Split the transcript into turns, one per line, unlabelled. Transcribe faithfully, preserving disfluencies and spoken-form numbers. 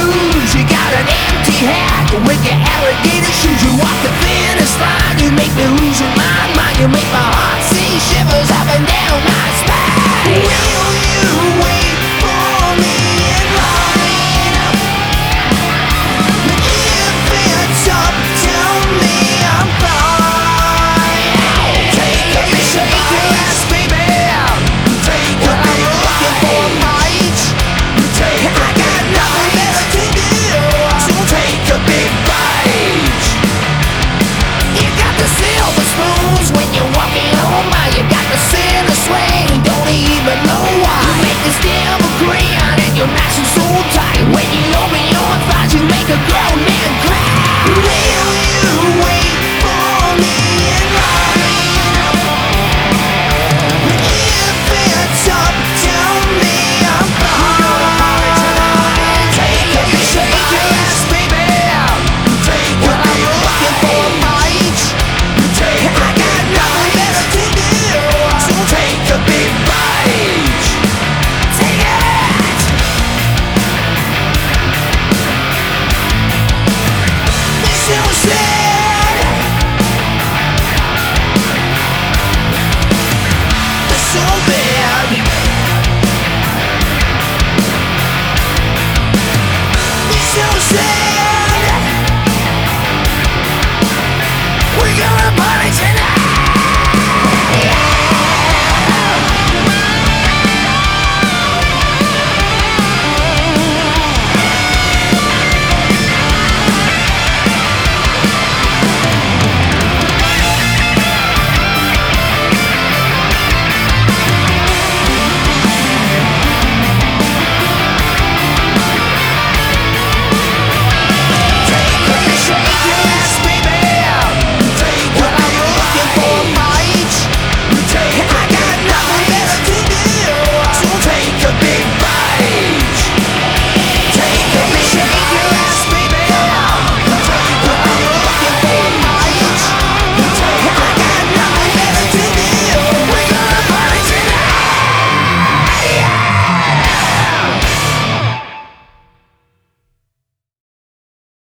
blues. You got an empty hat with your alligator shoes. You walk the thinnest line, you make me lose my mind. You make my heart see shivers up and down.